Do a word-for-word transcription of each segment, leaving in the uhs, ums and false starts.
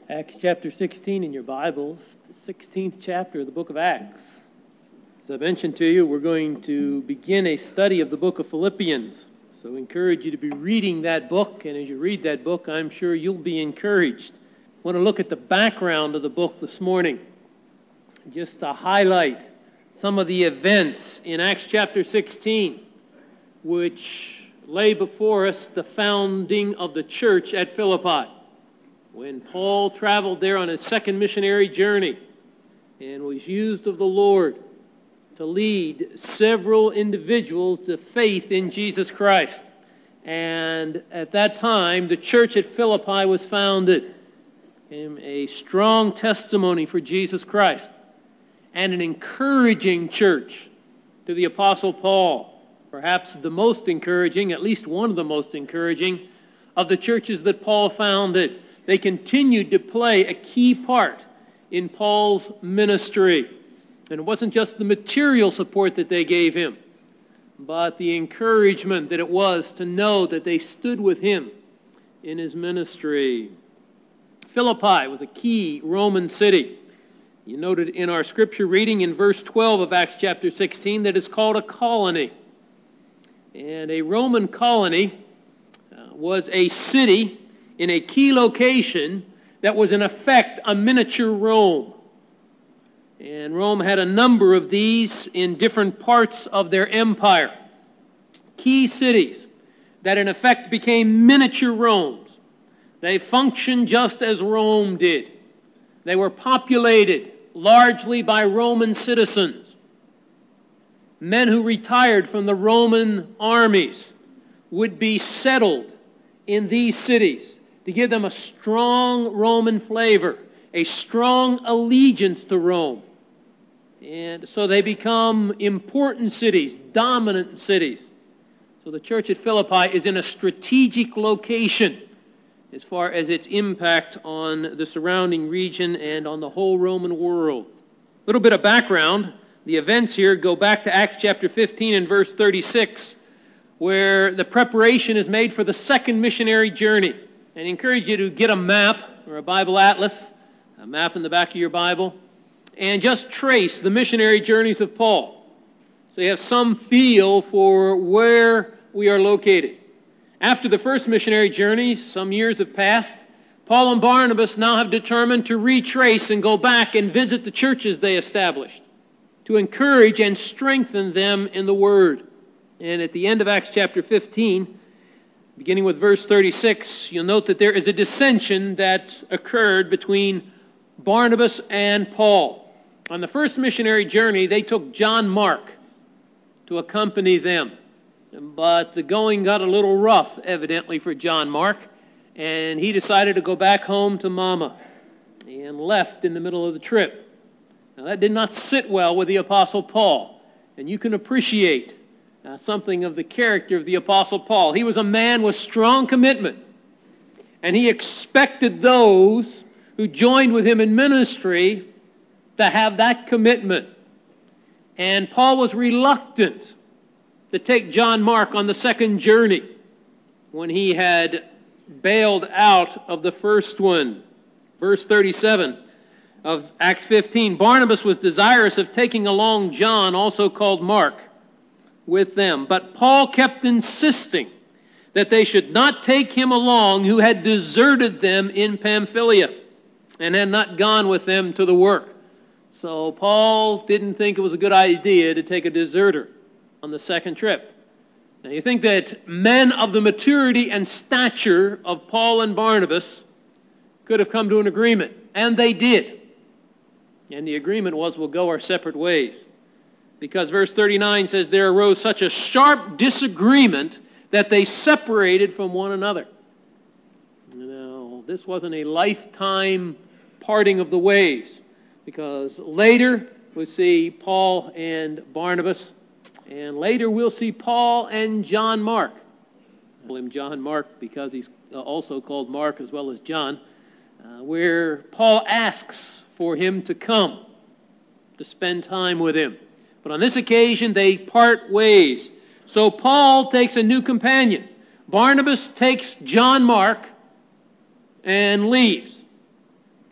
Acts chapter sixteen in your Bibles, the sixteenth chapter of the book of Acts. As I mentioned to you, we're going to begin a study of the book of Philippians. So I encourage you to be reading that book, and as you read that book, I'm sure you'll be encouraged. I want to look at the background of the book this morning, just to highlight some of the events in Acts chapter sixteen, which lay before us the founding of the church at Philippi. When Paul traveled there on his second missionary journey and was used of the Lord to lead several individuals to faith in Jesus Christ. And at that time, the church at Philippi was founded. And a strong testimony for Jesus Christ. And an encouraging church to the Apostle Paul. Perhaps the most encouraging, at least one of the most encouraging, of the churches that Paul founded. They continued to play a key part in Paul's ministry. And it wasn't just the material support that they gave him, but the encouragement that it was to know that they stood with him in his ministry. Philippi was a key Roman city. You noted in our scripture reading in verse twelve of Acts chapter sixteen that it's called a colony. And a Roman colony uh, was a city in a key location that was in effect a miniature Rome. And Rome had a number of these in different parts of their empire. Key cities that in effect became miniature Romes. They functioned just as Rome did. They were populated largely by Roman citizens. Men who retired from the Roman armies would be settled in these cities to give them a strong Roman flavor, a strong allegiance to Rome. And so they become important cities, dominant cities. So the church at Philippi is in a strategic location as far as its impact on the surrounding region and on the whole Roman world. A little bit of background. The events here go back to Acts chapter fifteen and verse thirty-six, where the preparation is made for the second missionary journey. And I encourage you to get a map or a Bible atlas, a map in the back of your Bible, and just trace the missionary journeys of Paul. So you have some feel for where we are located. After the first missionary journeys, some years have passed, Paul and Barnabas now have determined to retrace and go back and visit the churches they established, to encourage and strengthen them in the Word. And at the end of Acts chapter fifteen, beginning with verse thirty-six, you'll note that there is a dissension that occurred between Barnabas and Paul. On the first missionary journey, they took John Mark to accompany them. But the going got a little rough, evidently, for John Mark, and he decided to go back home to Mama and left in the middle of the trip. Now, that did not sit well with the Apostle Paul, and you can appreciate Uh, something of the character of the Apostle Paul. He was a man with strong commitment, and he expected those who joined with him in ministry to have that commitment. And Paul was reluctant to take John Mark on the second journey when he had bailed out of the first one. Verse thirty-seven of Acts fifteen, Barnabas was desirous of taking along John, also called Mark, with them. But Paul kept insisting that they should not take him along who had deserted them in Pamphylia and had not gone with them to the work. So Paul didn't think it was a good idea to take a deserter on the second trip. Now you think that men of the maturity and stature of Paul and Barnabas could have come to an agreement, and they did. And the agreement was, we'll go our separate ways. Because verse thirty-nine says, there arose such a sharp disagreement that they separated from one another. Now, this wasn't a lifetime parting of the ways, because later we see Paul and Barnabas, and later we'll see Paul and John Mark. I call him John Mark because he's also called Mark as well as John, uh, where Paul asks for him to come to spend time with him. But on this occasion, they part ways. So Paul takes a new companion. Barnabas takes John Mark and leaves.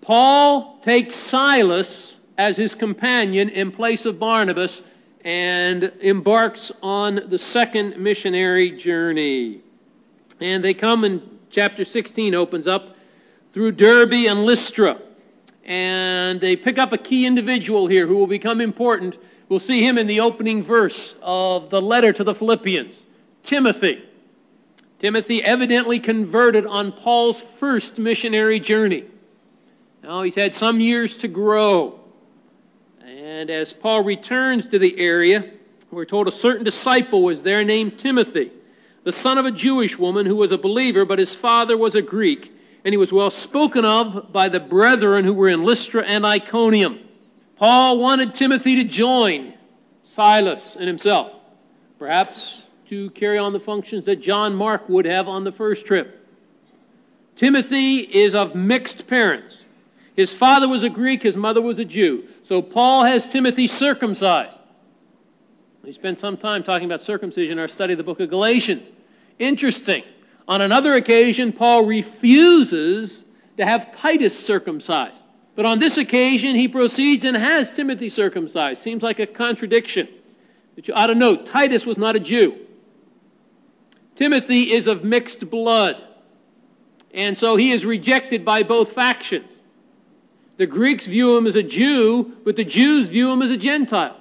Paul takes Silas as his companion in place of Barnabas and embarks on the second missionary journey. And they come in chapter sixteen, opens up through Derbe and Lystra. And they pick up a key individual here who will become important. We'll see him in the opening verse of the letter to the Philippians, Timothy. Timothy evidently converted on Paul's first missionary journey. Now he's had some years to grow. And as Paul returns to the area, we're told a certain disciple was there named Timothy, the son of a Jewish woman who was a believer, but his father was a Greek. And he was well spoken of by the brethren who were in Lystra and Iconium. Paul wanted Timothy to join Silas and himself, perhaps to carry on the functions that John Mark would have on the first trip. Timothy is of mixed parents. His father was a Greek, his mother was a Jew. So Paul has Timothy circumcised. We spent some time talking about circumcision in our study of the book of Galatians. Interesting. On another occasion, Paul refuses to have Titus circumcised. But on this occasion, he proceeds and has Timothy circumcised. Seems like a contradiction. But you ought to note, Titus was not a Jew. Timothy is of mixed blood. And so he is rejected by both factions. The Greeks view him as a Jew, but the Jews view him as a Gentile.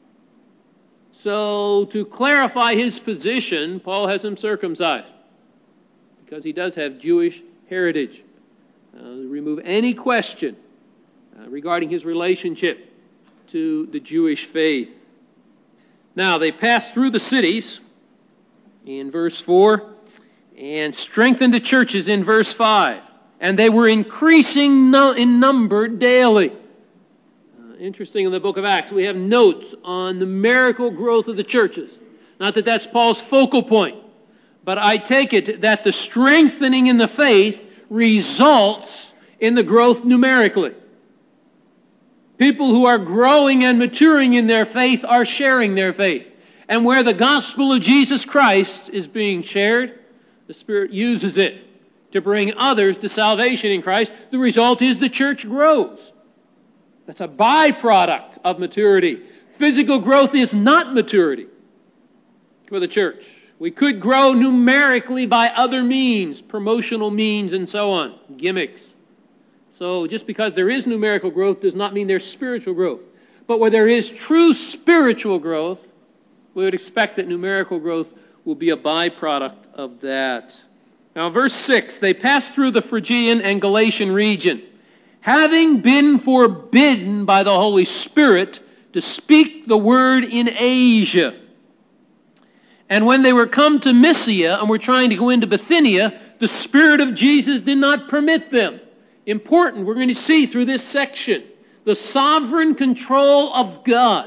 So to clarify his position, Paul has him circumcised, because he does have Jewish heritage. Uh, to remove any question uh, regarding his relationship to the Jewish faith. Now, they passed through the cities in verse four and strengthened the churches in verse five. And they were increasing no, in number daily. Uh, interesting, in the book of Acts, we have notes on the miracle growth of the churches. Not that that's Paul's focal point. But I take it that the strengthening in the faith results in the growth numerically. People who are growing and maturing in their faith are sharing their faith. And where the gospel of Jesus Christ is being shared, the Spirit uses it to bring others to salvation in Christ. The result is the church grows. That's a byproduct of maturity. Physical growth is not maturity for the church. We could grow numerically by other means, promotional means and so on, gimmicks. So just because there is numerical growth does not mean there's spiritual growth. But where there is true spiritual growth, we would expect that numerical growth will be a byproduct of that. Now, verse six, they passed through the Phrygian and Galatian region, having been forbidden by the Holy Spirit to speak the word in Asia. And when they were come to Mysia and were trying to go into Bithynia, the Spirit of Jesus did not permit them. Important, we're going to see through this section, the sovereign control of God.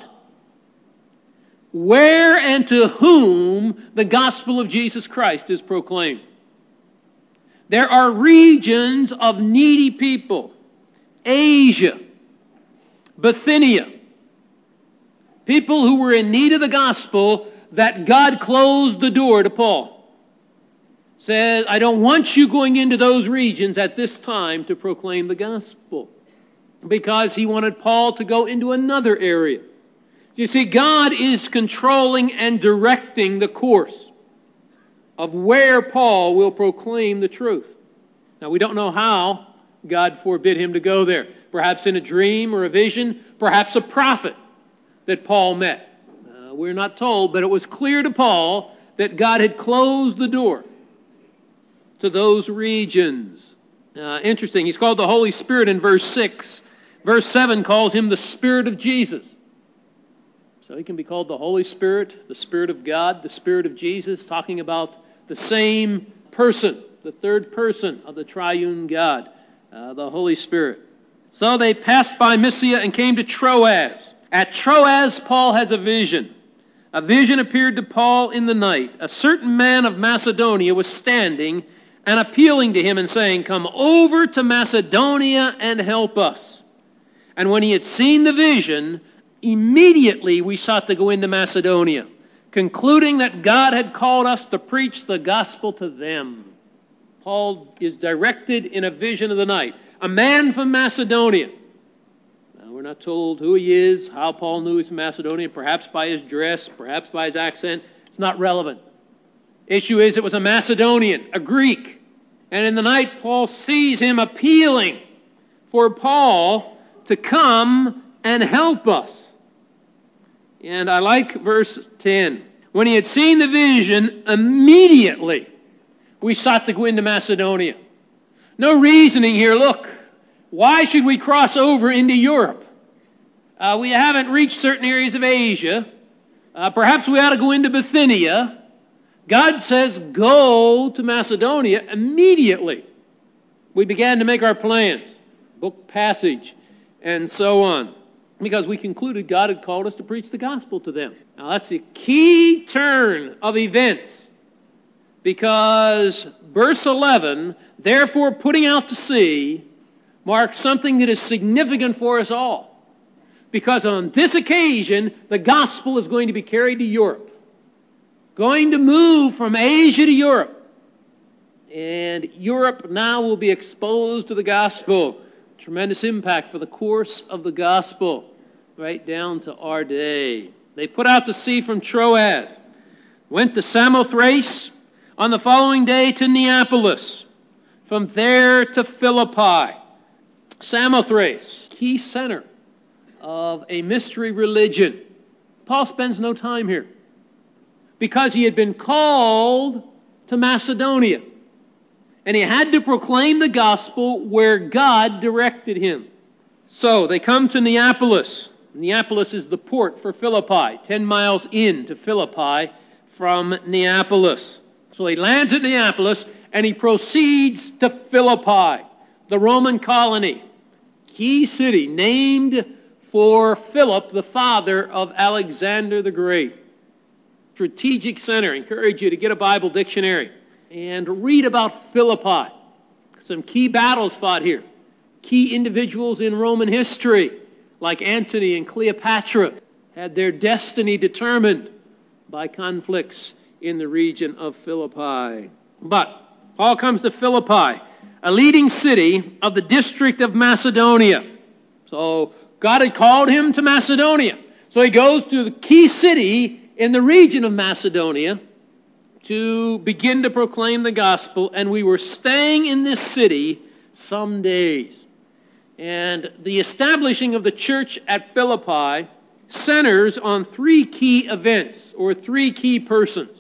Where and to whom the gospel of Jesus Christ is proclaimed. There are regions of needy people. Asia, Bithynia. People who were in need of the gospel that God closed the door to Paul. Says, I don't want you going into those regions at this time to proclaim the gospel. Because he wanted Paul to go into another area. You see, God is controlling and directing the course of where Paul will proclaim the truth. Now, we don't know how God forbid him to go there. Perhaps in a dream or a vision, perhaps a prophet that Paul met. Uh, we're not told, but it was clear to Paul that God had closed the door to those regions. Uh, interesting, he's called the Holy Spirit in verse six. Verse seven calls him the Spirit of Jesus. So he can be called the Holy Spirit, the Spirit of God, the Spirit of Jesus, talking about the same person, the third person of the triune God, uh, the Holy Spirit. So they passed by Mysia and came to Troas. At Troas, Paul has a vision. A vision appeared to Paul in the night. A certain man of Macedonia was standing and appealing to him and saying, come over to Macedonia and help us. And when he had seen the vision, immediately we sought to go into Macedonia, concluding that God had called us to preach the gospel to them. Paul is directed in a vision of the night. a man from Macedonia. Now, we're not told who he is, how Paul knew he's from Macedonia, perhaps by his dress, perhaps by his accent. It's not relevant. Issue is, it was a Macedonian, a Greek. And in the night, Paul sees him appealing for Paul to come and help us. And I like verse ten. When he had seen the vision, immediately we sought to go into Macedonia. No reasoning here. Look, why should we cross over into Europe? Uh, we haven't reached certain areas of Asia. Uh, perhaps we ought to go into Bithynia. God says, go to Macedonia immediately. We began to make our plans, book passage, and so on, because we concluded God had called us to preach the gospel to them. Now, that's the key turn of events, because verse eleven, therefore putting out to sea, marks something that is significant for us all. Because on this occasion, the gospel is going to be carried to Europe. Going to move from Asia to Europe. And Europe now will be exposed to the gospel. Tremendous impact for the course of the gospel, right down to our day. They put out to sea from Troas, went to Samothrace, on the following day to Neapolis, from there to Philippi. Samothrace, key center of a mystery religion. Paul spends no time here because he had been called to Macedonia, and he had to proclaim the gospel where God directed him. So they come to Neapolis. Neapolis is the port for Philippi, ten miles in to Philippi from Neapolis. So he lands at Neapolis and he proceeds to Philippi, the Roman colony, key city named for Philip, the father of Alexander the Great. Strategic center. I encourage you to get a Bible dictionary and read about Philippi. Some key battles fought here. Key individuals in Roman history, like Antony and Cleopatra, had their destiny determined by conflicts in the region of Philippi. But Paul comes to Philippi, a leading city of the district of Macedonia. So God had called him to Macedonia. So he goes to the key city in the region of Macedonia to begin to proclaim the gospel. And we were staying in this city some days. And the establishing of the church at Philippi centers on three key events or three key persons.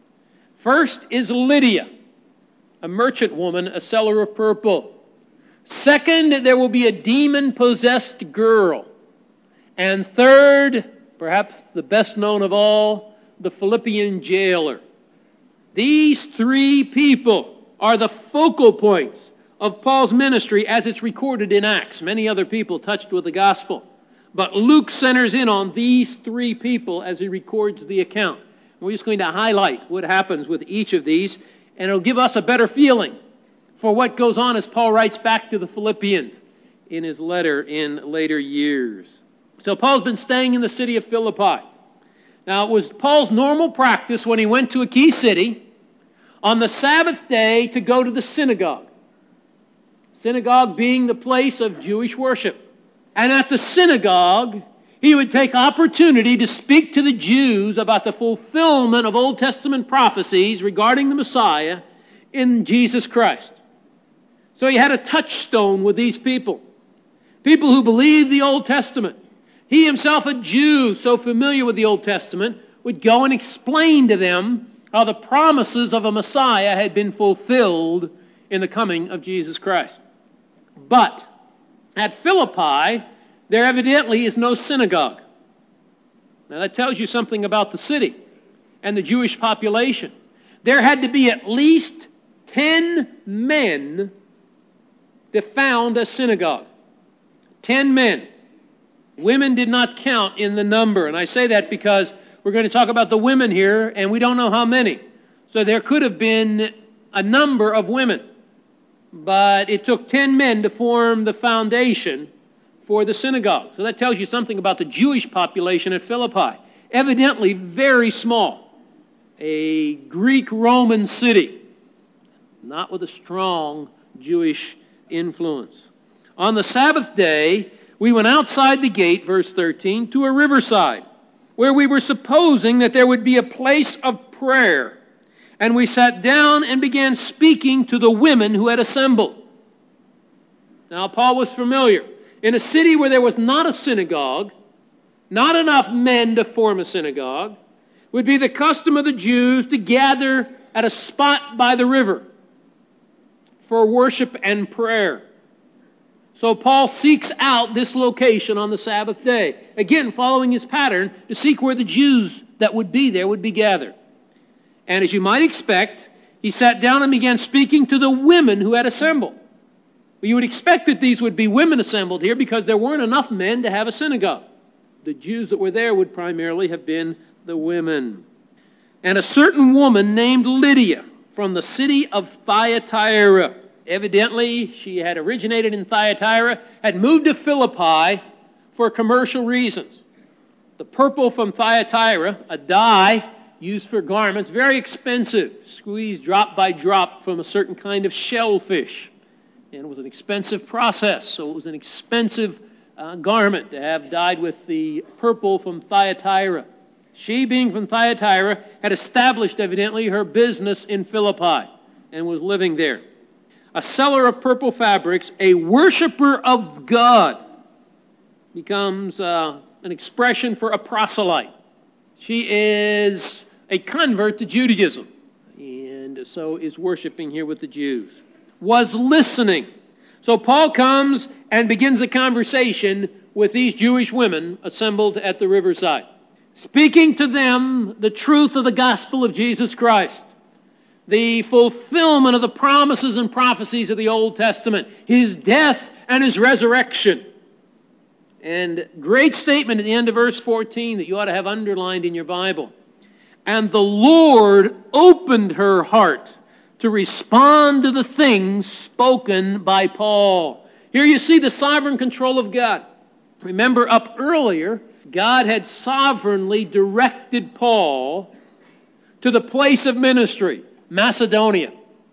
First is Lydia, a merchant woman, a seller of purple. Second, there will be a demon-possessed girl. And third, perhaps the best known of all, the Philippian jailer. These three people are the focal points of Paul's ministry as it's recorded in Acts. Many other people touched with the gospel. But Luke centers in on these three people as he records the account. We're just going to highlight what happens with each of these, and it'll give us a better feeling for what goes on as Paul writes back to the Philippians in his letter in later years. So Paul's been staying in the city of Philippi. Now, it was Paul's normal practice when he went to a key city on the Sabbath day to go to the synagogue. Synagogue being the place of Jewish worship. And at the synagogue, he would take opportunity to speak to the Jews about the fulfillment of Old Testament prophecies regarding the Messiah in Jesus Christ. So he had a touchstone with these people. People who believed the Old Testament. He himself, a Jew, so familiar with the Old Testament, would go and explain to them how the promises of a Messiah had been fulfilled in the coming of Jesus Christ. But at Philippi, there evidently is no synagogue. Now that tells you something about the city and the Jewish population. There had to be at least ten men to found a synagogue. Ten men. Women did not count in the number. And I say that because we're going to talk about the women here, and we don't know how many. So there could have been a number of women. But it took ten men to form the foundation for the synagogue. So that tells you something about the Jewish population at Philippi. Evidently very small. A Greek-Roman city. Not with a strong Jewish influence. On the Sabbath day, we went outside the gate, verse thirteen, to a riverside, where we were supposing that there would be a place of prayer. And we sat down and began speaking to the women who had assembled. Now, Paul was familiar. In a city where there was not a synagogue, not enough men to form a synagogue, would be the custom of the Jews to gather at a spot by the river for worship and prayer. So Paul seeks out this location on the Sabbath day, again following his pattern to seek where the Jews that would be there would be gathered. And as you might expect, he sat down and began speaking to the women who had assembled. Well, you would expect that these would be women assembled here because there weren't enough men to have a synagogue. The Jews that were there would primarily have been the women. And a certain woman named Lydia from the city of Thyatira. Evidently, she had originated in Thyatira, had moved to Philippi for commercial reasons. The purple from Thyatira, a dye used for garments, very expensive, squeezed drop by drop from a certain kind of shellfish. And it was an expensive process, so it was an expensive uh, garment to have dyed with the purple from Thyatira. She, being from Thyatira, had established, evidently, her business in Philippi and was living there. A seller of purple fabrics, a worshiper of God, becomes uh, an expression for a proselyte. She is a convert to Judaism, and so is worshiping here with the Jews. Was listening. So Paul comes and begins a conversation with these Jewish women assembled at the riverside, speaking to them the truth of the gospel of Jesus Christ, the fulfillment of the promises and prophecies of the Old Testament, His death and His resurrection. And great statement at the end of verse fourteen that you ought to have underlined in your Bible. And the Lord opened her heart to respond to the things spoken by Paul. Here you see the sovereign control of God. Remember up earlier, God had sovereignly directed Paul to the place of ministry, Macedonia.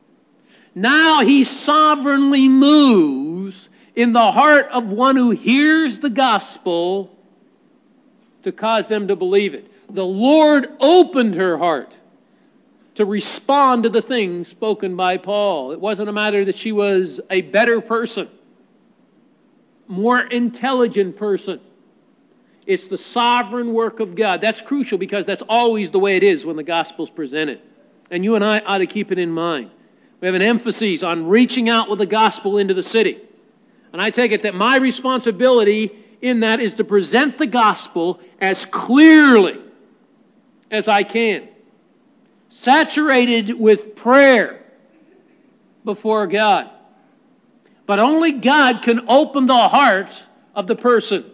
Now he sovereignly moves in the heart of one who hears the gospel to cause them to believe it. The Lord opened her heart to respond to the things spoken by Paul. It wasn't a matter that she was a better person, more intelligent person. It's the sovereign work of God. That's crucial because that's always the way it is when the gospel's presented. And you and I ought to keep it in mind. We have an emphasis on reaching out with the gospel into the city. And I take it that my responsibility in that is to present the gospel as clearly as I can, saturated with prayer before God. But only God can open the heart of the person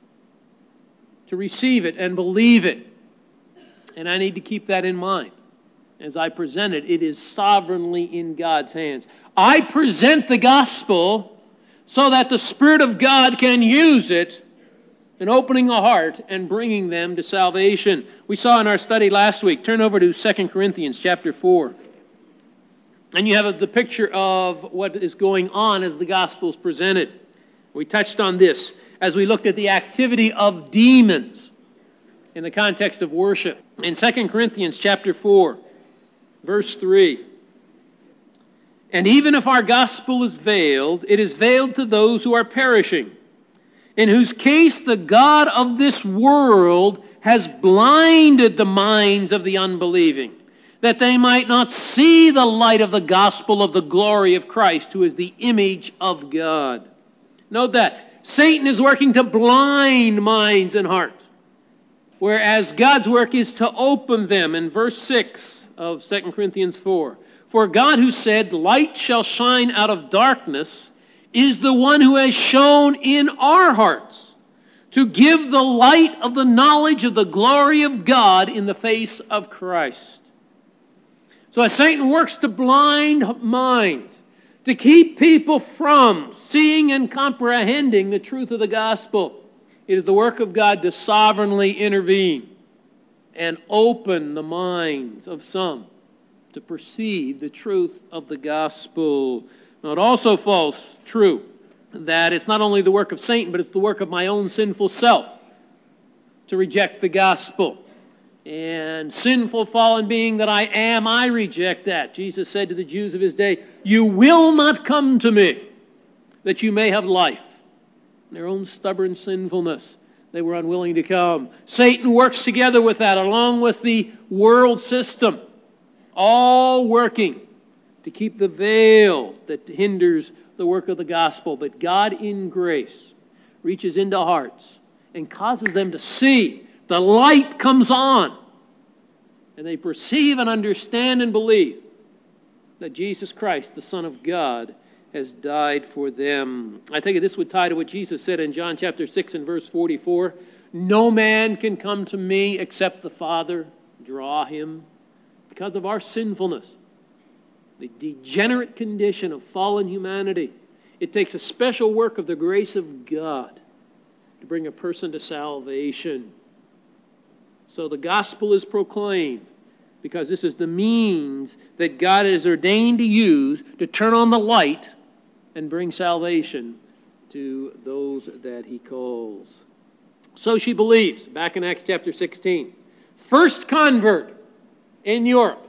to receive it and believe it. And I need to keep that in mind. As I present it, it is sovereignly in God's hands. I present the gospel so that the Spirit of God can use it in opening a heart and bringing them to salvation. We saw in our study last week, turn over to Second Corinthians chapter four. And you have the picture of what is going on as the gospel is presented. We touched on this as we looked at the activity of demons in the context of worship. In Second Corinthians chapter four, verse three. And even if our gospel is veiled, it is veiled to those who are perishing, in whose case the God of this world has blinded the minds of the unbelieving, that they might not see the light of the gospel of the glory of Christ, who is the image of God. Note that. Satan is working to blind minds and hearts, whereas God's work is to open them. In verse six of Second Corinthians four, for God who said, light shall shine out of darkness, is the one who has shone in our hearts to give the light of the knowledge of the glory of God in the face of Christ. So as Satan works to blind minds, to keep people from seeing and comprehending the truth of the gospel, it is the work of God to sovereignly intervene and open the minds of some to perceive the truth of the gospel. Now, it also falls true that it's not only the work of Satan, but it's the work of my own sinful self to reject the gospel. And sinful, fallen being that I am, I reject that. Jesus said to the Jews of his day, "You will not come to me, that you may have life." In their own stubborn sinfulness, they were unwilling to come. Satan works together with that, along with the world system, all working to keep the veil that hinders the work of the gospel. But God in grace reaches into hearts and causes them to see. The light comes on, and they perceive and understand and believe that Jesus Christ, the Son of God, has died for them. I take it this would tie to what Jesus said in John chapter six and verse forty-four. "No man can come to me except the Father draw him." Because of our sinfulness, the degenerate condition of fallen humanity, it takes a special work of the grace of God to bring a person to salvation. So the gospel is proclaimed because this is the means that God has ordained to use to turn on the light and bring salvation to those that he calls. So she believes, back in Acts chapter sixteen. First convert in Europe,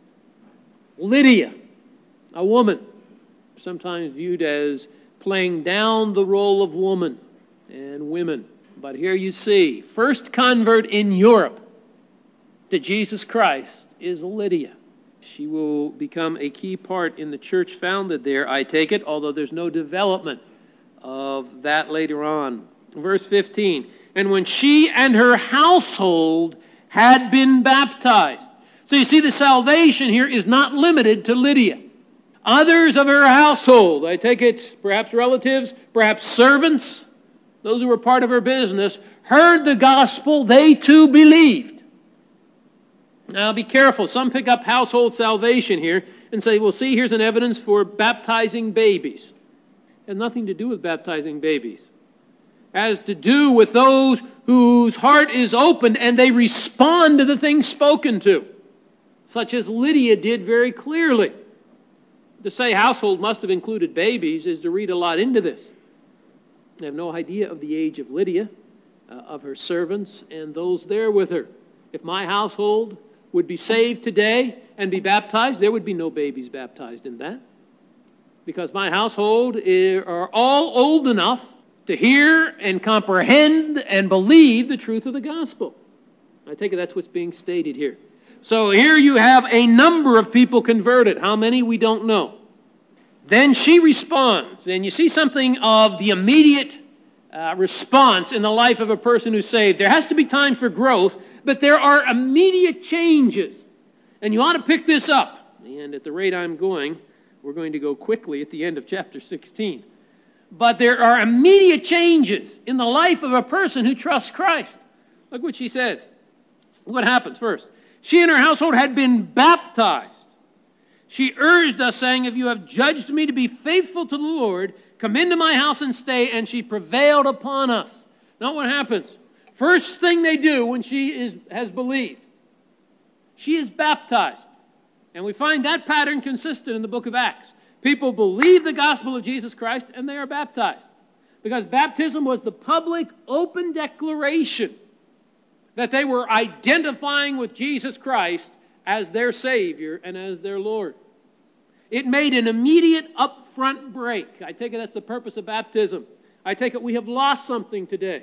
Lydia, a woman, sometimes viewed as playing down the role of woman and women. But here you see, first convert in Europe to Jesus Christ is Lydia. She will become a key part in the church founded there, I take it, although there's no development of that later on. Verse fifteen, "And when she and her household had been baptized." So you see, the salvation here is not limited to Lydia. Others of her household, I take it, perhaps relatives, perhaps servants, those who were part of her business, heard the gospel, they too believed. Now be careful. Some pick up household salvation here and say, well, see, here's an evidence for baptizing babies. It has nothing to do with baptizing babies. It has to do with those whose heart is opened and they respond to the things spoken to, such as Lydia did very clearly. To say household must have included babies is to read a lot into this. I have no idea of the age of Lydia, uh, of her servants, and those there with her. If my household would be saved today and be baptized, there would be no babies baptized in that. Because my household are all old enough to hear and comprehend and believe the truth of the gospel. I take it that's what's being stated here. So here you have a number of people converted. How many, we don't know. Then she responds, and you see something of the immediate uh, response in the life of a person who's saved. There has to be time for growth, but there are immediate changes. And you ought to pick this up. And at the rate I'm going, we're going to go quickly at the end of chapter sixteen. But there are immediate changes in the life of a person who trusts Christ. Look what she says. What happens first? She and her household had been baptized. She urged us, saying, if you have judged me to be faithful to the Lord, come into my house and stay. And she prevailed upon us. Now what happens? First thing they do when she is has believed, she is baptized. And we find that pattern consistent in the book of Acts. People believe the gospel of Jesus Christ and they are baptized. Because baptism was the public, open declaration that they were identifying with Jesus Christ as their Savior and as their Lord. It made an immediate upfront break. I take it that's the purpose of baptism. I take it we have lost something today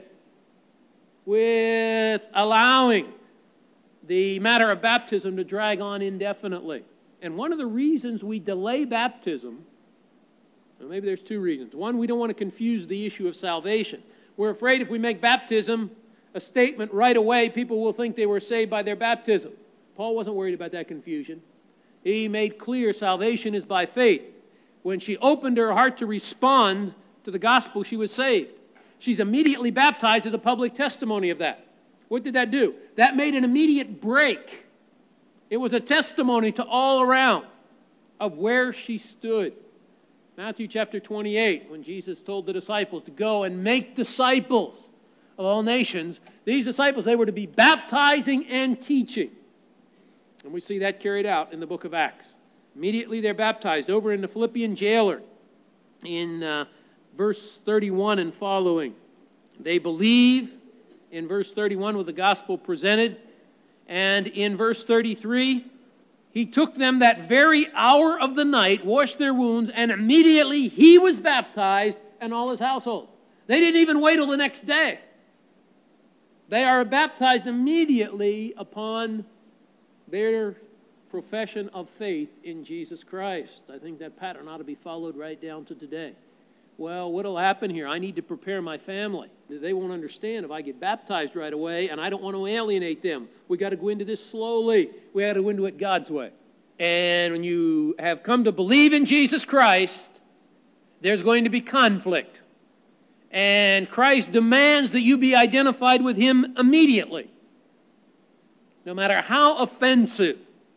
with allowing the matter of baptism to drag on indefinitely. And one of the reasons we delay baptism, well, maybe there's two reasons. One, we don't want to confuse the issue of salvation. We're afraid if we make baptism a statement right away, people will think they were saved by their baptism. Paul wasn't worried about that confusion. He made clear salvation is by faith. When she opened her heart to respond to the gospel, she was saved. She's immediately baptized as a public testimony of that. What did that do? That made an immediate break. It was a testimony to all around of where she stood. Matthew chapter twenty-eight, when Jesus told the disciples to go and make disciples of all nations, these disciples, they were to be baptizing and teaching. And we see that carried out in the book of Acts. Immediately they're baptized. Over in the Philippian jailer, in uh, verse thirty-one and following. They believe in verse thirty-one with the gospel presented. And in verse thirty-three, he took them that very hour of the night, washed their wounds, and immediately he was baptized and all his household. They didn't even wait till the next day. They are baptized immediately upon their profession of faith in Jesus Christ. I think that pattern ought to be followed right down to today. Well, what will happen here? I need to prepare my family. They won't understand if I get baptized right away, and I don't want to alienate them. We got to go into this slowly. We got to go into it God's way. And when you have come to believe in Jesus Christ, there's going to be conflict. And Christ demands that you be identified with Him immediately. No matter how offensive,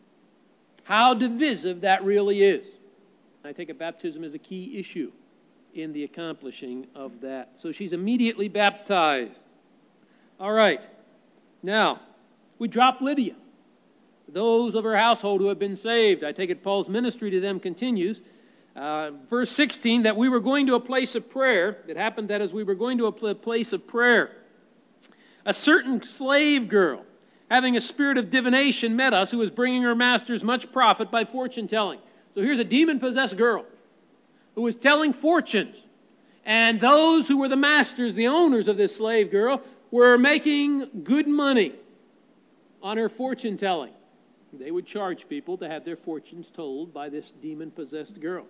how divisive that really is. I take it baptism is a key issue in the accomplishing of that. So she's immediately baptized. All right. Now, we drop Lydia. Those of her household who have been saved. I take it Paul's ministry to them continues. Uh, verse sixteen, that we were going to a place of prayer. It happened that as we were going to a place of prayer, a certain slave girl, having a spirit of divination, met us, who was bringing her masters much profit by fortune telling. So here's a demon-possessed girl who was telling fortunes. And those who were the masters, the owners of this slave girl, were making good money on her fortune telling. They would charge people to have their fortunes told by this demon-possessed girl.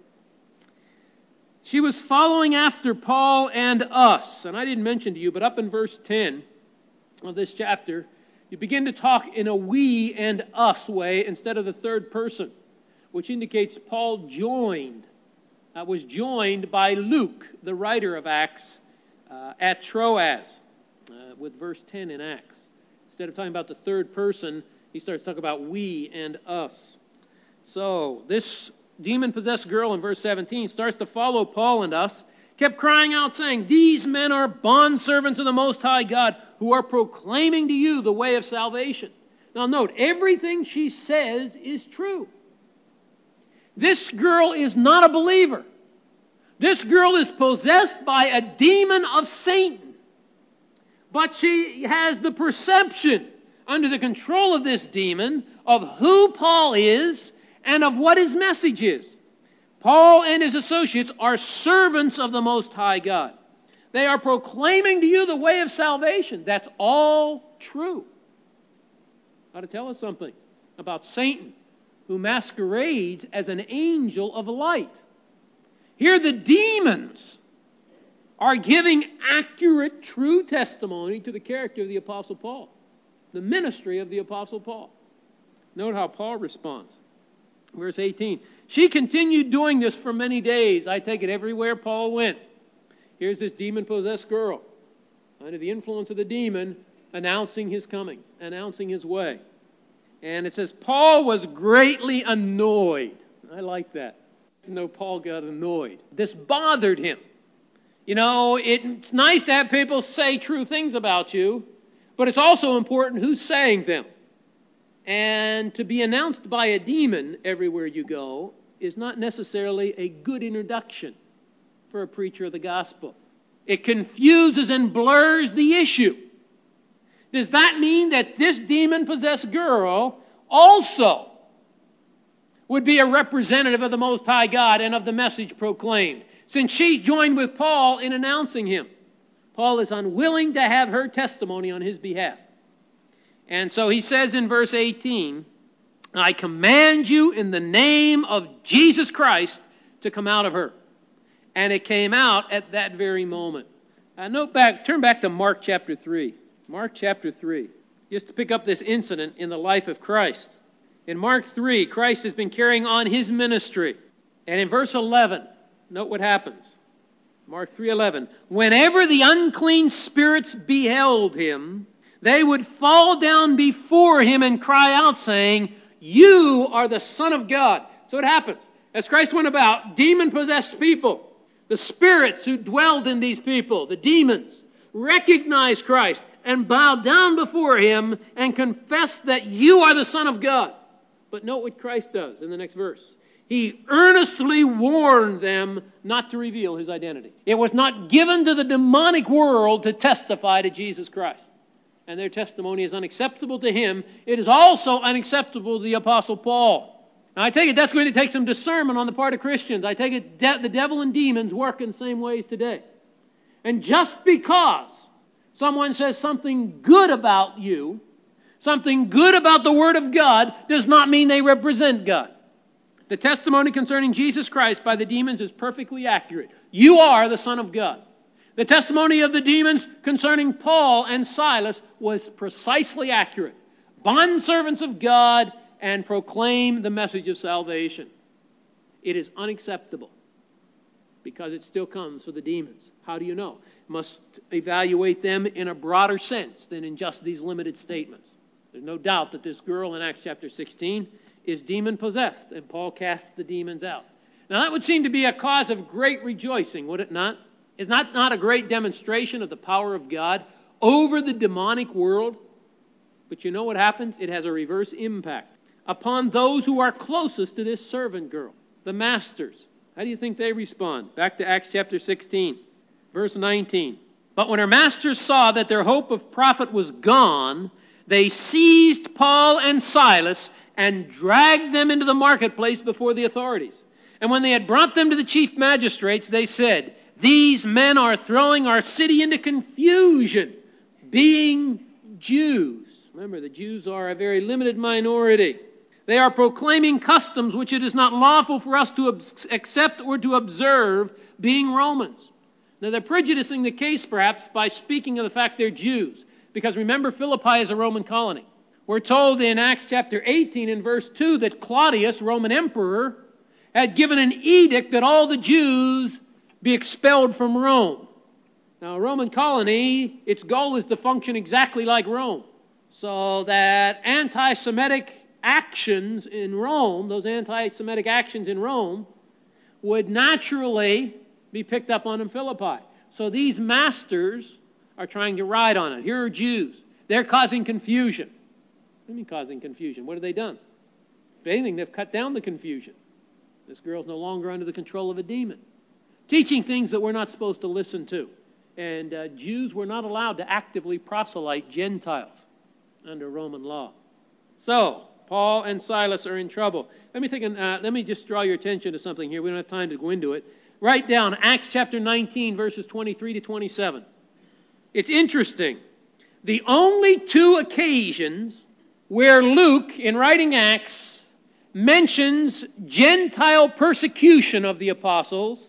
She was following after Paul and us. And I didn't mention to you, but up in verse ten of this chapter, you begin to talk in a we and us way instead of the third person, which indicates Paul joined, uh, was joined by Luke, the writer of Acts, uh, at Troas, uh, with verse ten in Acts. Instead of talking about the third person, he starts talking about we and us. So this demon-possessed girl in verse seventeen starts to follow Paul and us, kept crying out saying, "These men are bondservants of the Most High God who are proclaiming to you the way of salvation." Now note, everything she says is true. This girl is not a believer. This girl is possessed by a demon of Satan. But she has the perception, under the control of this demon, of who Paul is and of what his message is. Paul and his associates are servants of the Most High God. They are proclaiming to you the way of salvation. That's all true. Ought to tell us something about Satan, who masquerades as an angel of light. Here the demons are giving accurate, true testimony to the character of the Apostle Paul, the ministry of the Apostle Paul. Note how Paul responds. Verse eighteen, she continued doing this for many days. I take it everywhere Paul went. Here's this demon-possessed girl, under the influence of the demon, announcing his coming, announcing his way. And it says, Paul was greatly annoyed. I like that. No, Paul got annoyed. This bothered him. You know, it's nice to have people say true things about you, but it's also important who's saying them. And to be announced by a demon everywhere you go is not necessarily a good introduction for a preacher of the gospel. It confuses and blurs the issue. Does that mean that this demon-possessed girl also would be a representative of the Most High God and of the message proclaimed, since she joined with Paul in announcing him? Paul is unwilling to have her testimony on his behalf. And so he says in verse eighteen, I command you in the name of Jesus Christ to come out of her. And it came out at that very moment. Uh, note back, turn back to Mark chapter three. Mark chapter three. Just to pick up this incident in the life of Christ. In Mark three, Christ has been carrying on his ministry. And in verse eleven, note what happens. Mark three eleven. Whenever the unclean spirits beheld him, they would fall down before him and cry out, saying, You are the Son of God. So it happens. As Christ went about, demon-possessed people, the spirits who dwelled in these people, the demons, recognized Christ and bowed down before him and confessed that you are the Son of God. But note what Christ does in the next verse. He earnestly warned them not to reveal his identity. It was not given to the demonic world to testify to Jesus Christ. And their testimony is unacceptable to him. It is also unacceptable to the Apostle Paul. Now, I take it that's going to take some discernment on the part of Christians. I take it de- the devil and demons work in the same ways today. And just because someone says something good about you, something good about the Word of God, does not mean they represent God. The testimony concerning Jesus Christ by the demons is perfectly accurate. You are the Son of God. The testimony of the demons concerning Paul and Silas was precisely accurate. Bondservants of God, and proclaim the message of salvation. It is unacceptable because it still comes for the demons. How do you know? Must evaluate them in a broader sense than in just these limited statements. There's no doubt that this girl in Acts chapter sixteen is demon-possessed, and Paul casts the demons out. Now that would seem to be a cause of great rejoicing, would it not? Is that not a great demonstration of the power of God over the demonic world? But you know what happens? It has a reverse impact upon those who are closest to this servant girl, the masters. How do you think they respond? Back to Acts chapter sixteen, verse nineteen. But when her masters saw that their hope of profit was gone, they seized Paul and Silas and dragged them into the marketplace before the authorities. And when they had brought them to the chief magistrates, they said, "These men are throwing our city into confusion, being Jews." Remember, the Jews are a very limited minority. They are proclaiming customs which it is not lawful for us to accept or to observe, being Romans. Now, they're prejudicing the case, perhaps, by speaking of the fact they're Jews. Because remember, Philippi is a Roman colony. We're told in Acts chapter eighteen and verse two that Claudius, Roman emperor, had given an edict that all the Jews be expelled from Rome. Now, a Roman colony, its goal is to function exactly like Rome. So that anti-Semitic actions in Rome, those anti-Semitic actions in Rome, would naturally be picked up on in Philippi. So these masters are trying to ride on it. Here are Jews. They're causing confusion. What do you mean causing confusion? What have they done? If anything, they've cut down the confusion. This girl's no longer under the control of a demon. Teaching things that we're not supposed to listen to. And uh, Jews were not allowed to actively proselyte Gentiles under Roman law. So, Paul and Silas are in trouble. Let me take an, uh, let me just draw your attention to something here. We don't have time to go into it. Write down Acts chapter nineteen, verses twenty-three to twenty-seven. It's interesting. The only two occasions where Luke, in writing Acts, mentions Gentile persecution of the apostles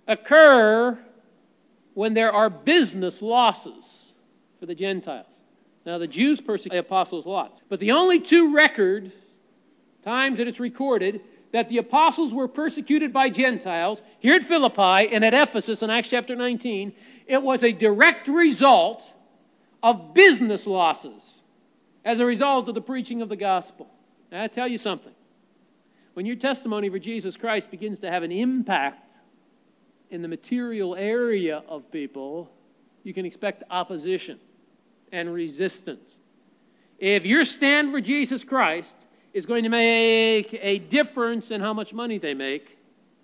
occur when there are business losses for the Gentiles. Now, the Jews persecute the apostles lots. But the only two record times that it's recorded that the apostles were persecuted by Gentiles, here at Philippi and at Ephesus in Acts chapter nineteen, it was a direct result of business losses as a result of the preaching of the gospel. Now, I tell you something. When your testimony for Jesus Christ begins to have an impact in the material area of people, you can expect opposition and resistance. If your stand for Jesus Christ is going to make a difference in how much money they make,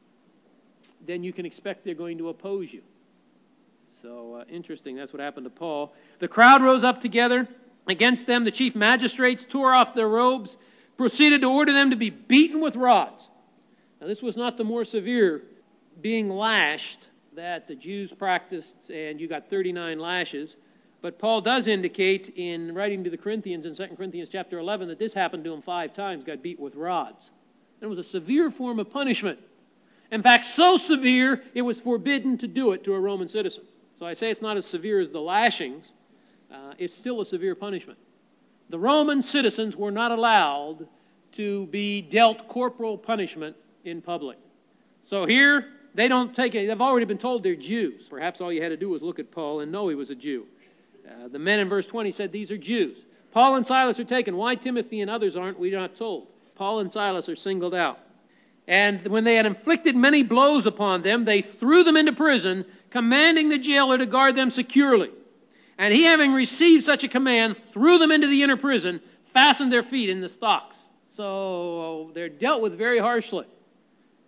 then you can expect they're going to oppose you. So, uh, interesting, that's what happened to Paul. The crowd rose up together against them. The chief magistrates tore off their robes, proceeded to order them to be beaten with rods. Now, this was not the more severe being lashed that the Jews practiced, and you got thirty-nine lashes. But Paul does indicate in writing to the Corinthians in Second Corinthians chapter eleven that this happened to him five times, got beat with rods. And it was a severe form of punishment. In fact, so severe, it was forbidden to do it to a Roman citizen. So I say it's not as severe as the lashings. Uh, it's still a severe punishment. The Roman citizens were not allowed to be dealt corporal punishment in public. So here, they don't take it. They've already been told they're Jews. Perhaps all you had to do was look at Paul and know he was a Jew. Uh, the men in verse twenty said these are Jews. Paul and Silas are taken. Why Timothy and others aren't, we're not told. Paul and Silas are singled out. And when they had inflicted many blows upon them, they threw them into prison, commanding the jailer to guard them securely. And he, having received such a command, threw them into the inner prison, fastened their feet in the stocks. So they're dealt with very harshly.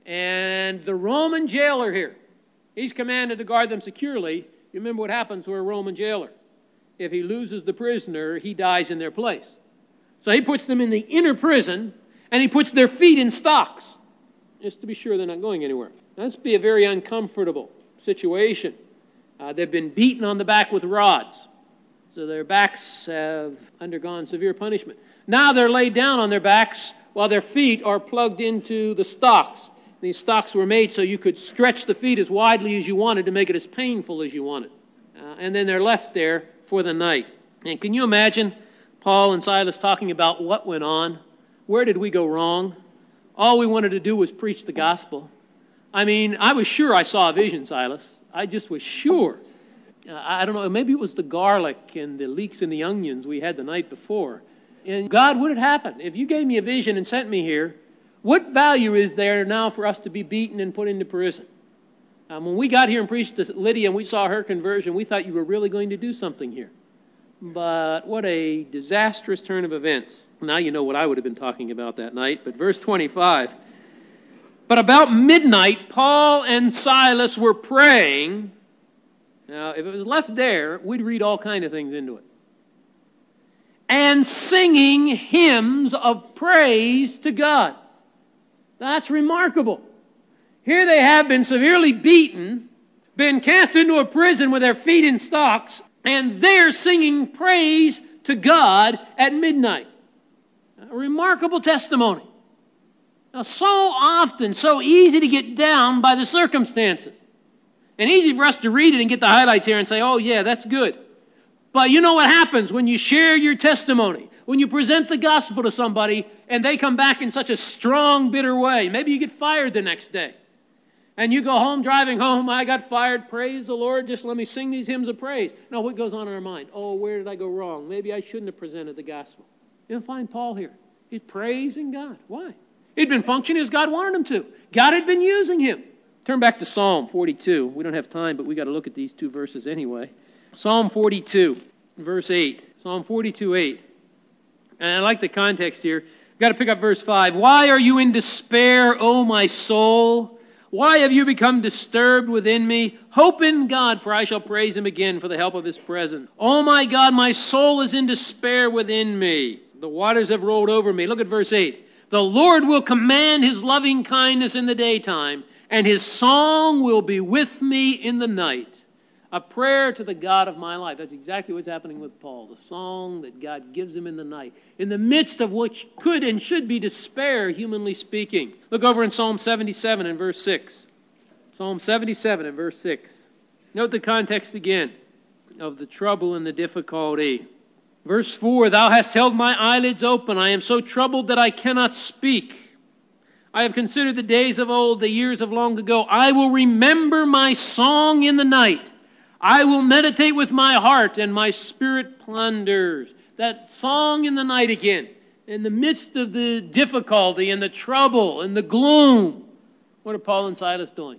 And the Roman jailer here, he's commanded to guard them securely. You remember what happens to a Roman jailer. If he loses the prisoner, he dies in their place. So he puts them in the inner prison, and he puts their feet in stocks, just to be sure they're not going anywhere. That must be a very uncomfortable situation. Uh, they've been beaten on the back with rods, so their backs have undergone severe punishment. Now they're laid down on their backs while their feet are plugged into the stocks. These stocks were made so you could stretch the feet as widely as you wanted to make it as painful as you wanted. Uh, and then they're left there for the night. And can you imagine Paul and Silas talking about what went on? Where did we go wrong? All we wanted to do was preach the gospel. I mean, I was sure I saw a vision, Silas. I just was sure. Uh, I don't know, maybe it was the garlic and the leeks in the onions we had the night before. And God, what had happened? If you gave me a vision and sent me here, what value is there now for us to be beaten and put into prison? Um, when we got here and preached to Lydia and we saw her conversion, we thought you were really going to do something here. But what a disastrous turn of events. Now you know what I would have been talking about that night. But verse twenty-five. But about midnight, Paul and Silas were praying. Now, if it was left there, we'd read all kinds of things into it. And singing hymns of praise to God. That's remarkable. Here they have been severely beaten, been cast into a prison with their feet in stocks, and they're singing praise to God at midnight. A remarkable testimony. Now, so often, so easy to get down by the circumstances. And easy for us to read it and get the highlights here and say, oh yeah, that's good. But you know what happens when you share your testimony, when you present the gospel to somebody and they come back in such a strong, bitter way. Maybe you get fired the next day. And you go home, driving home, I got fired, praise the Lord, just let me sing these hymns of praise. No, what goes on in our mind? Oh, where did I go wrong? Maybe I shouldn't have presented the gospel. You'll find Paul here. He's praising God. Why? He'd been functioning as God wanted him to. God had been using him. Turn back to Psalm forty-two. We don't have time, but we got to look at these two verses anyway. Psalm forty-two, verse eight. Psalm forty-two, eight. And I like the context here. We've got to pick up verse five. Why are you in despair, O my soul? Why have you become disturbed within me? Hope in God, for I shall praise him again for the help of his presence. Oh my God, my soul is in despair within me. The waters have rolled over me. Look at verse eight. The Lord will command his loving kindness in the daytime, and his song will be with me in the night. A prayer to the God of my life. That's exactly what's happening with Paul. The song that God gives him in the night. In the midst of which could and should be despair, humanly speaking. Look over in Psalm seventy-seven and verse six. Psalm seventy-seven and verse six. Note the context again of the trouble and the difficulty. Verse four, thou hast held my eyelids open. I am so troubled that I cannot speak. I have considered the days of old, the years of long ago. I will remember my song in the night. I will meditate with my heart, and my spirit ponders. That song in the night again. In the midst of the difficulty and the trouble and the gloom. What are Paul and Silas doing?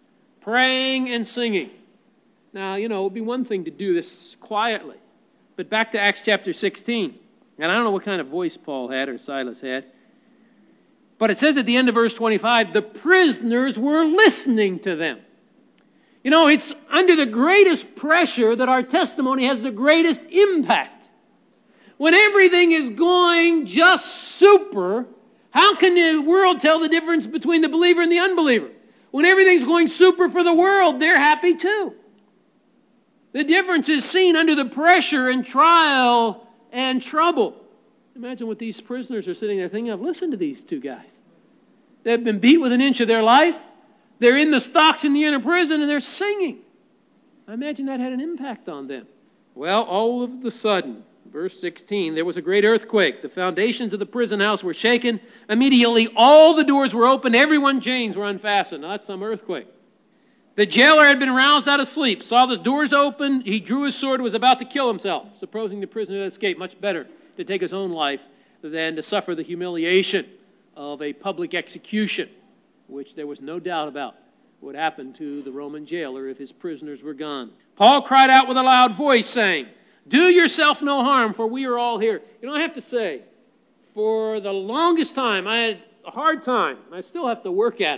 Praying and singing. Now, you know, it would be one thing to do this quietly. But back to Acts chapter sixteen. And I don't know what kind of voice Paul had or Silas had. But it says at the end of verse twenty-five, the prisoners were listening to them. You know, it's under the greatest pressure that our testimony has the greatest impact. When everything is going just super, how can the world tell the difference between the believer and the unbeliever? When everything's going super for the world, they're happy too. The difference is seen under the pressure and trial and trouble. Imagine what these prisoners are sitting there thinking of. Listen to these two guys. They've been beat with an inch of their life. They're in the stocks in the inner prison and they're singing. I imagine that had an impact on them. Well, all of the sudden, verse sixteen, there was a great earthquake. The foundations of the prison house were shaken. Immediately, all the doors were opened. Everyone's chains were unfastened. Now, that's some earthquake. The jailer had been roused out of sleep, saw the doors open. He drew his sword and was about to kill himself, supposing the prisoner had escaped. Much better to take his own life than to suffer the humiliation of a public execution, which there was no doubt about would happen to the Roman jailer if his prisoners were gone. Paul cried out with a loud voice, saying, do yourself no harm, for we are all here. You know, I have to say, for the longest time, I had a hard time, I still have to work at it,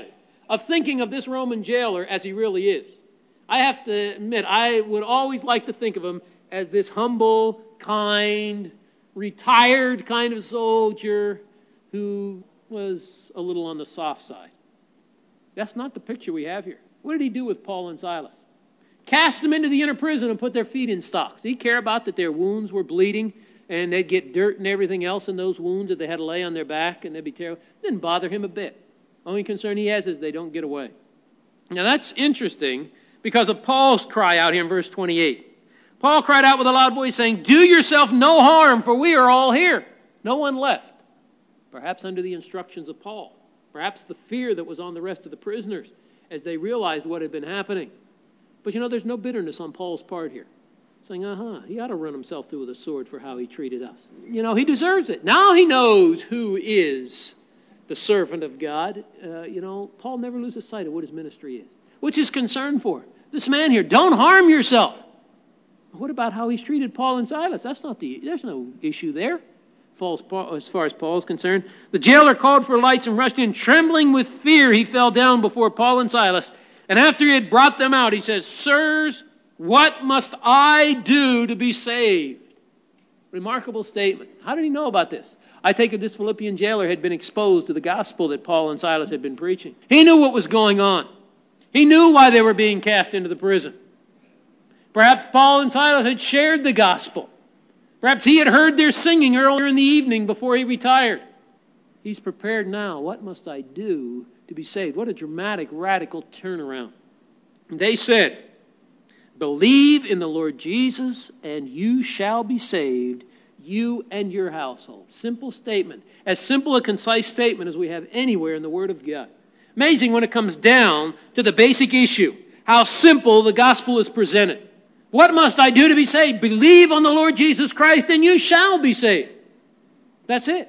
of thinking of this Roman jailer as he really is. I have to admit, I would always like to think of him as this humble, kind, retired kind of soldier who was a little on the soft side. That's not the picture we have here. What did he do with Paul and Silas? Cast them into the inner prison and put their feet in stocks. Did he care about that their wounds were bleeding and they'd get dirt and everything else in those wounds that they had to lay on their back and they'd be terrible? Didn't bother him a bit. Only concern he has is they don't get away. Now that's interesting because of Paul's cry out here in verse twenty-eight. Paul cried out with a loud voice saying, "Do yourself no harm, for we are all here." No one left. Perhaps under the instructions of Paul. Perhaps the fear that was on the rest of the prisoners as they realized what had been happening. But you know, there's no bitterness on Paul's part here. Saying, uh-huh, he ought to run himself through with a sword for how he treated us. You know, he deserves it. Now he knows who is the servant of God. Uh, you know, Paul never loses sight of what his ministry is. What's his concern for? This man here, don't harm yourself. What about how he's treated Paul and Silas? That's not the, there's no issue there. As far as Paul is concerned. The jailer called for lights and rushed in. Trembling with fear, he fell down before Paul and Silas. And after he had brought them out, he says, "Sirs, what must I do to be saved?" Remarkable statement. How did he know about this? I take it this Philippian jailer had been exposed to the gospel that Paul and Silas had been preaching. He knew what was going on. He knew why they were being cast into the prison. Perhaps Paul and Silas had shared the gospel. Perhaps he had heard their singing earlier in the evening before he retired. He's prepared now. What must I do to be saved? What a dramatic, radical turnaround. They said, "Believe in the Lord Jesus, and you shall be saved, you and your household." Simple statement. As simple a concise statement as we have anywhere in the Word of God. Amazing when it comes down to the basic issue. How simple the gospel is presented. What must I do to be saved? Believe on the Lord Jesus Christ and you shall be saved. That's it.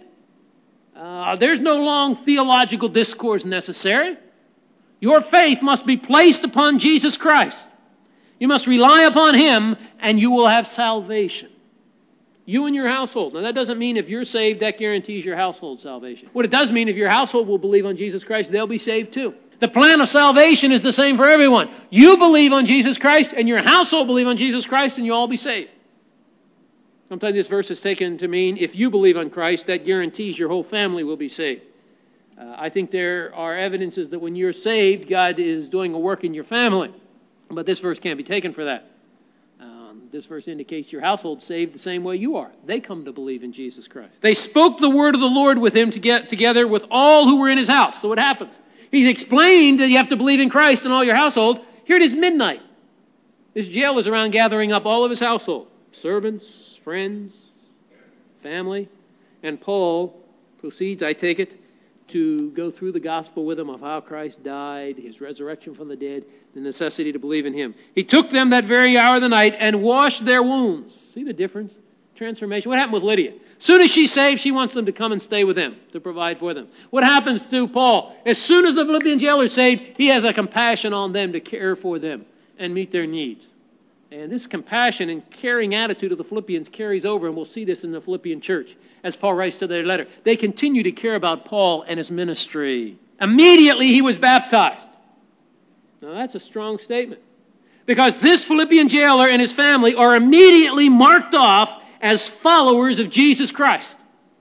Uh, there's no long theological discourse necessary. Your faith must be placed upon Jesus Christ. You must rely upon Him and you will have salvation. You and your household. Now that doesn't mean if you're saved, that guarantees your household salvation. What it does mean, if your household will believe on Jesus Christ, they'll be saved too. The plan of salvation is the same for everyone. You believe on Jesus Christ and your household believe on Jesus Christ and you'll all be saved. Sometimes this verse is taken to mean if you believe on Christ, that guarantees your whole family will be saved. Uh, I think there are evidences that when you're saved, God is doing a work in your family. But this verse can't be taken for that. Um, this verse indicates your household saved the same way you are. They come to believe in Jesus Christ. They spoke the word of the Lord with him to get together with all who were in his house. So what happens? He's explained that you have to believe in Christ and all your household. Here it is midnight. This jail is around gathering up all of his household. Servants, friends, family. And Paul proceeds, I take it, to go through the gospel with them of how Christ died, his resurrection from the dead, the necessity to believe in him. He took them that very hour of the night and washed their wounds. See the difference? Transformation. What happened with Lydia? As soon as she's saved, she wants them to come and stay with him, to provide for them. What happens to Paul? As soon as the Philippian jailer is saved, he has a compassion on them to care for them and meet their needs. And this compassion and caring attitude of the Philippians carries over, and we'll see this in the Philippian church as Paul writes to their letter. They continue to care about Paul and his ministry. Immediately he was baptized. Now that's a strong statement, because this Philippian jailer and his family are immediately marked off as followers of Jesus Christ.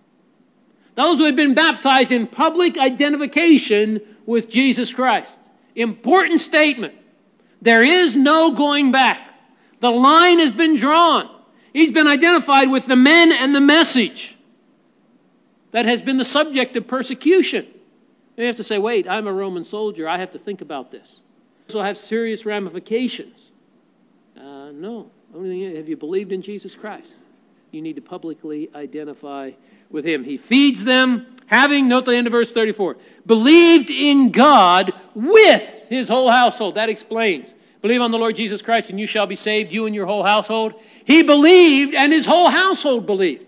Those who have been baptized in public identification with Jesus Christ. Important statement. There is no going back. The line has been drawn. He's been identified with the men and the message that has been the subject of persecution. You have to say, wait, I'm a Roman soldier. I have to think about this. This will have serious ramifications. Uh, no. Only thing is, have you believed in Jesus Christ? You need to publicly identify with him. He feeds them, having, note the end of verse thirty-four, believed in God with his whole household. That explains. Believe on the Lord Jesus Christ and you shall be saved, you and your whole household. He believed and his whole household believed.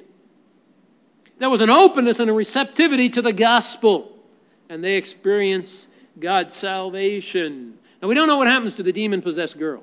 There was an openness and a receptivity to the gospel. And they experience God's salvation. Now we don't know what happens to the demon-possessed girl.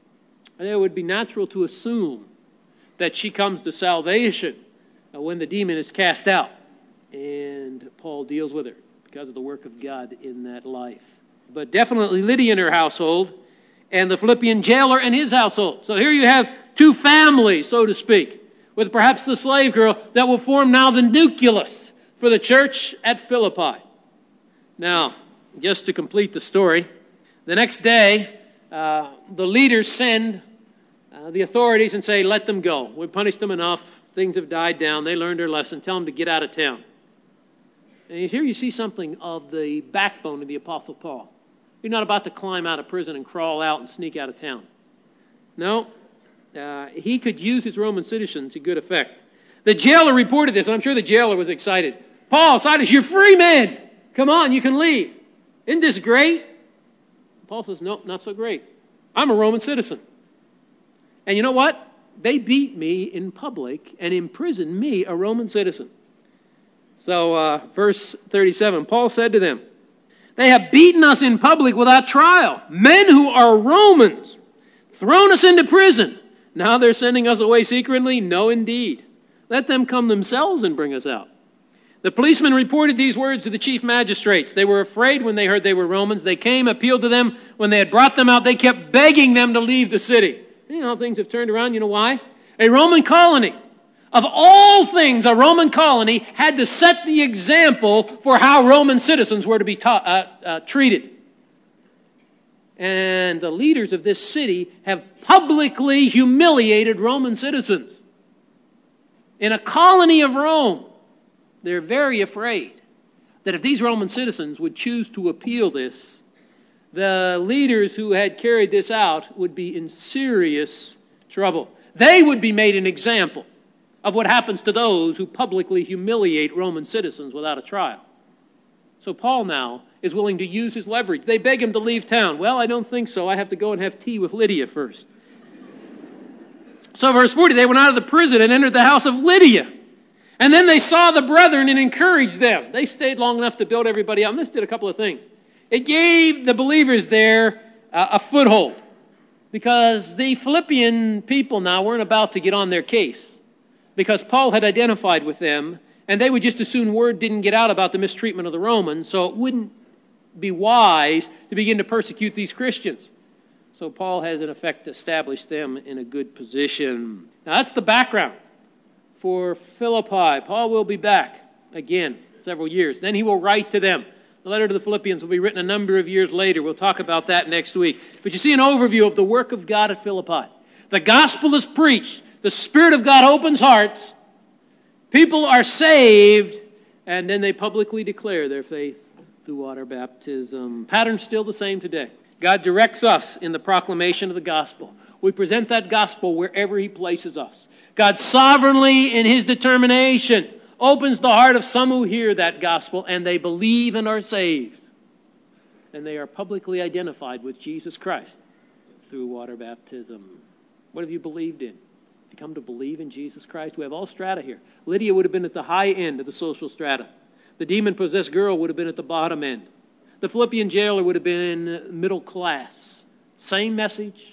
It would be natural to assume that she comes to salvation when the demon is cast out. And Paul deals with her because of the work of God in that life. but definitely Lydia and her household, and the Philippian jailer and his household. So here you have two families, so to speak, with perhaps the slave girl that will form now the nucleus for the church at Philippi. Now, just to complete the story, the next day, uh, the leaders send uh, the authorities and say, let them go. We punished them enough. Things have died down. They learned their lesson. Tell them to get out of town. And here you see something of the backbone of the Apostle Paul. You're not about to climb out of prison and crawl out and sneak out of town. No, uh, he could use his Roman citizen to good effect. The jailer reported this, and I'm sure the jailer was excited. Paul, Silas, you're free men. Come on, you can leave. Isn't this great? Paul says, no, not so great. I'm a Roman citizen. And you know what? They beat me in public and imprisoned me, a Roman citizen. So, uh, verse thirty-seven, Paul said to them, they have beaten us in public without trial. Men who are Romans, thrown us into prison. Now they're sending us away secretly? No, indeed. Let them come themselves and bring us out. The policemen reported these words to the chief magistrates. They were afraid when they heard they were Romans. They came, appealed to them. When they had brought them out, they kept begging them to leave the city. You know how things have turned around. You know why? A Roman colony. Of all things, a Roman colony had to set the example for how Roman citizens were to be ta- uh, uh, treated. And the leaders of this city have publicly humiliated Roman citizens. In a colony of Rome, they're very afraid that if these Roman citizens would choose to appeal this, the leaders who had carried this out would be in serious trouble. They would be made an example of what happens to those who publicly humiliate Roman citizens without a trial. So Paul now is willing to use his leverage. They beg him to leave town. Well, I don't think so. I have to go and have tea with Lydia first. So verse forty, they went out of the prison and entered the house of Lydia. And then they saw the brethren and encouraged them. They stayed long enough to build everybody up. And this did a couple of things. It gave the believers there uh, a foothold, because the Philippian people now weren't about to get on their case, because Paul had identified with them, and they would just as soon word didn't get out about the mistreatment of the Romans, so it wouldn't be wise to begin to persecute these Christians. So Paul has, in effect, established them in a good position. Now, that's the background for Philippi. Paul will be back again several years. Then he will write to them. The letter to the Philippians will be written a number of years later. We'll talk about that next week. But you see an overview of the work of God at Philippi. The gospel is preached. The Spirit of God opens hearts. People are saved. And then they publicly declare their faith through water baptism. Pattern's still the same today. God directs us in the proclamation of the gospel. We present that gospel wherever He places us. God sovereignly, in His determination, opens the heart of some who hear that gospel and they believe and are saved. And they are publicly identified with Jesus Christ through water baptism. What have you believed in? Have you come to believe in Jesus Christ? We have all strata here. Lydia would have been at the high end of the social strata. The demon-possessed girl would have been at the bottom end. The Philippian jailer would have been middle class. Same message,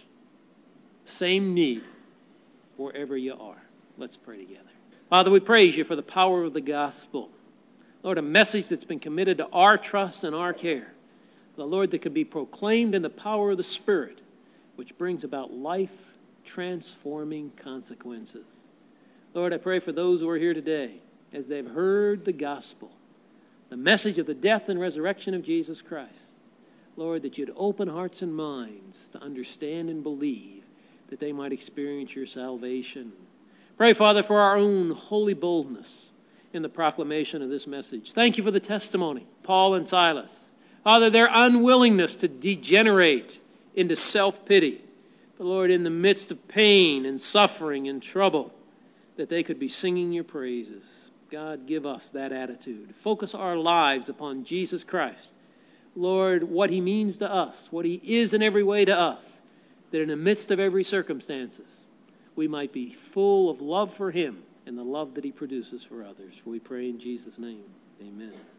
same need, wherever you are. Let's pray together. Father, we praise You for the power of the gospel. Lord, a message that's been committed to our trust and our care. The Lord, that can be proclaimed in the power of the Spirit, which brings about life-transforming consequences. Lord, I pray for those who are here today, as they've heard the gospel, the message of the death and resurrection of Jesus Christ. Lord, that You'd open hearts and minds to understand and believe, that they might experience Your salvation. Pray, Father, for our own holy boldness in the proclamation of this message. Thank You for the testimony, Paul and Silas. Father, their unwillingness to degenerate into self-pity. But Lord, in the midst of pain and suffering and trouble, that they could be singing Your praises. God, give us that attitude. Focus our lives upon Jesus Christ. Lord, what He means to us, what He is in every way to us, that in the midst of every circumstances, we might be full of love for Him and the love that He produces for others. For we pray in Jesus' name. Amen.